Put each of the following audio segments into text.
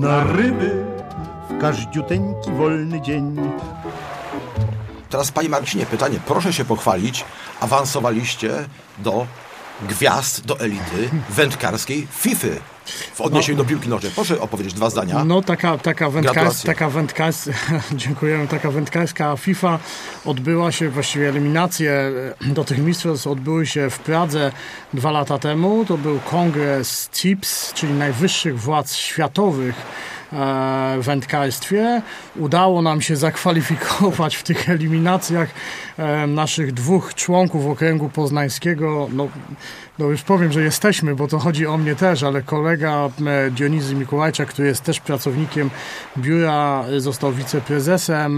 na ryby w każdziuteńki wolny dzień. Teraz, panie Marcinie, pytanie. Proszę się pochwalić. Awansowaliście do gwiazd, do elity wędkarskiej FIFA w odniesieniu do piłki nożnej. Proszę opowiedzieć 2 zdania. No taka wędkarska FIFA odbyła się, właściwie eliminacje do tych mistrzostw odbyły się w Pradze 2 lata temu. To był kongres CIPS, czyli najwyższych władz światowych w wędkarstwie. Udało nam się zakwalifikować w tych eliminacjach naszych 2 członków okręgu poznańskiego. No już powiem, że jesteśmy, bo to chodzi o mnie też, ale kolega Dionizy Mikołajczak, który jest też pracownikiem biura, został wiceprezesem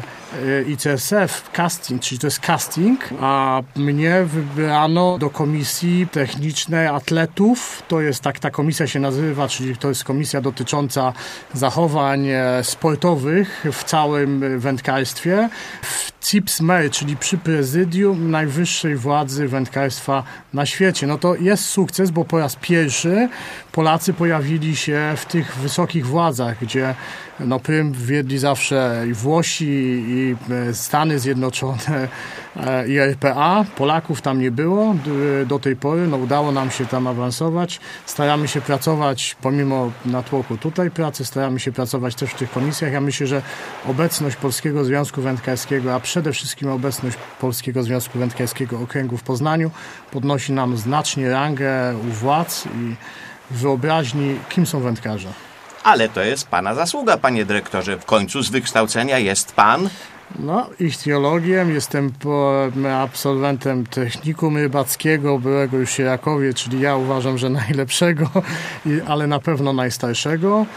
ICSF casting, czyli to jest casting, a mnie wybrano do komisji technicznej atletów. To jest ta komisja się nazywa, czyli to jest komisja dotycząca zachowań sportowych w całym wędkarstwie. W CIPS-MER, czyli przy prezydium najwyższej władzy wędkarstwa na świecie. No to jest sukces, bo po raz pierwszy Polacy pojawili się w tych wysokich władzach, gdzie prym wiedli zawsze i Włosi, i Stany Zjednoczone, i RPA. Polaków tam nie było do tej pory. Udało nam się tam awansować. Staramy się pracować, pomimo natłoku tutaj pracy, staramy się pracować też w tych komisjach. Ja myślę, że obecność Polskiego Związku Wędkarskiego, a przede wszystkim obecność Polskiego Związku Wędkarskiego Okręgu w Poznaniu podnosi nam znacznie rangę u władz i wyobraźni, kim są wędkarze. Ale to jest pana zasługa, panie dyrektorze. W końcu z wykształcenia jest pan... ichtiologiem, jestem absolwentem technikum rybackiego, byłego już Sierakowie, czyli ja uważam, że najlepszego, ale na pewno najstarszego.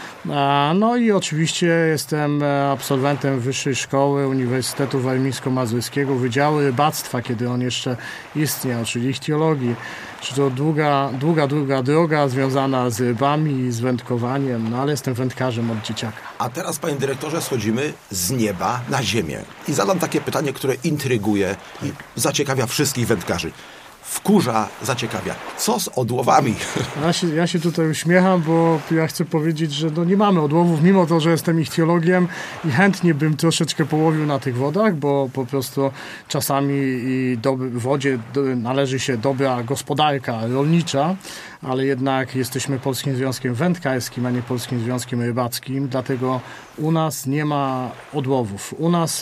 I oczywiście jestem absolwentem Wyższej Szkoły Uniwersytetu Warmińsko-Mazurskiego, Wydziału Rybactwa, kiedy on jeszcze istniał, czyli ichtiologii. Czy to długa droga związana z rybami i z wędkowaniem, ale jestem wędkarzem od dzieciaka. A teraz, panie dyrektorze, schodzimy z nieba na ziemię. I zadam takie pytanie, które intryguje i zaciekawia wszystkich wędkarzy. Wkurza, zaciekawia. Co z odłowami? Ja się tutaj uśmiecham, bo ja chcę powiedzieć, że nie mamy odłowów, mimo to, że jestem ichtiologiem i chętnie bym troszeczkę połowił na tych wodach, bo po prostu czasami w wodzie należy się dobra gospodarka rolnicza, ale jednak jesteśmy Polskim Związkiem Wędkarskim, a nie Polskim Związkiem Rybackim, dlatego u nas nie ma odłowów. U nas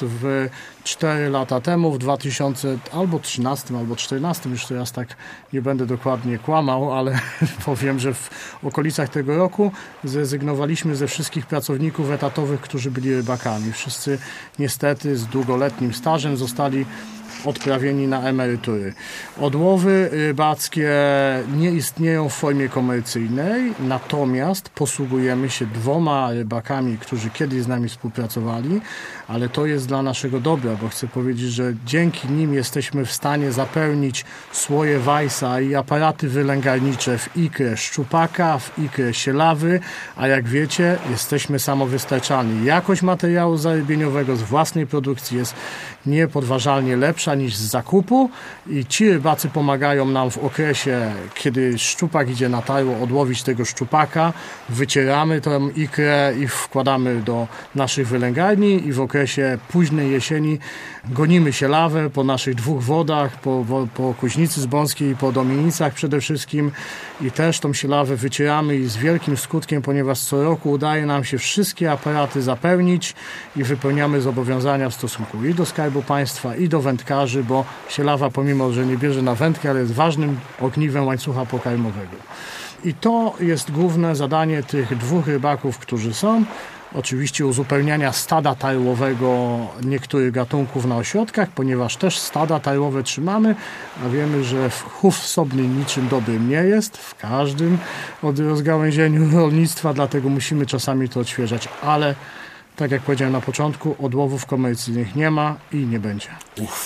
4 lata temu, w 2013 albo 2014, już teraz tak nie będę dokładnie kłamał, ale powiem, że w okolicach tego roku zrezygnowaliśmy ze wszystkich pracowników etatowych, którzy byli rybakami. Wszyscy niestety z długoletnim stażem zostali odprawieni na emerytury. Odłowy rybackie nie istnieją w formie komercyjnej, natomiast posługujemy się 2 rybakami, którzy kiedyś z nami współpracowali, ale to jest dla naszego dobra, bo chcę powiedzieć, że dzięki nim jesteśmy w stanie zapełnić słoje wajsa i aparaty wylęgarnicze w ikrę szczupaka, w ikrę sielawy, a jak wiecie, jesteśmy samowystarczalni. Jakość materiału zarybieniowego z własnej produkcji jest niepodważalnie lepsza niż z zakupu i ci rybacy pomagają nam w okresie, kiedy szczupak idzie na tarło, odłowić tego szczupaka, wycieramy tę ikrę i wkładamy do naszych wylęgarni i w okresie późnej jesieni gonimy sielawę po naszych 2 wodach, po Kuźnicy Zbąskiej i po Domienicach przede wszystkim i też tą sielawę wycieramy i z wielkim skutkiem, ponieważ co roku udaje nam się wszystkie aparaty zapełnić i wypełniamy zobowiązania w stosunku i do Skarbu Państwa, i do wędkarzy, bo sielawa, pomimo że nie bierze na wędkę, ale jest ważnym ogniwem łańcucha pokarmowego. I to jest główne zadanie tych 2 rybaków, którzy są. Oczywiście uzupełniania stada tarłowego niektórych gatunków na ośrodkach, ponieważ też stada tarłowe trzymamy, a wiemy, że chów wsobny niczym dobrym nie jest w każdym rozgałęzieniu rolnictwa, dlatego musimy czasami to odświeżać, ale tak jak powiedziałem na początku, odłowów komercyjnych nie ma i nie będzie.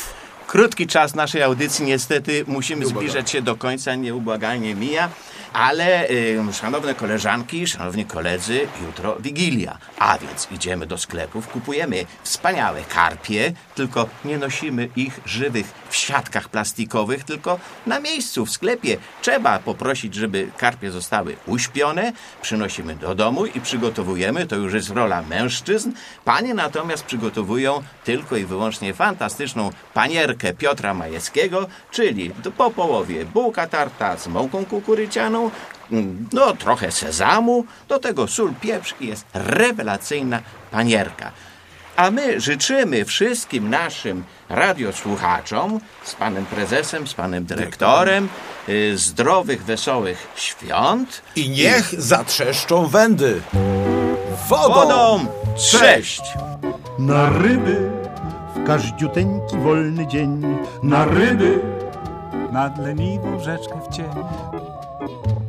Krótki czas naszej audycji, niestety musimy zbliżać się do końca, nieubłagalnie mija. Ale, szanowne koleżanki, szanowni koledzy, jutro Wigilia. A więc idziemy do sklepów, kupujemy wspaniałe karpie, tylko nie nosimy ich żywych w siatkach plastikowych, tylko na miejscu, w sklepie. Trzeba poprosić, żeby karpie zostały uśpione, przynosimy do domu i przygotowujemy, to już jest rola mężczyzn. Panie natomiast przygotowują tylko i wyłącznie fantastyczną panierkę Piotra Majewskiego, czyli po połowie bułka tarta z mąką kukurycianą, no trochę sezamu, do tego sól, pieprz i jest rewelacyjna panierka. A my życzymy wszystkim naszym radiosłuchaczom z panem prezesem, z panem dyrektorem zdrowych, wesołych świąt. I niech zatrzeszczą wędy. Wodą cześć! Na ryby w każdziuteńki wolny dzień. Na ryby nad leniwą rzeczkę w cień.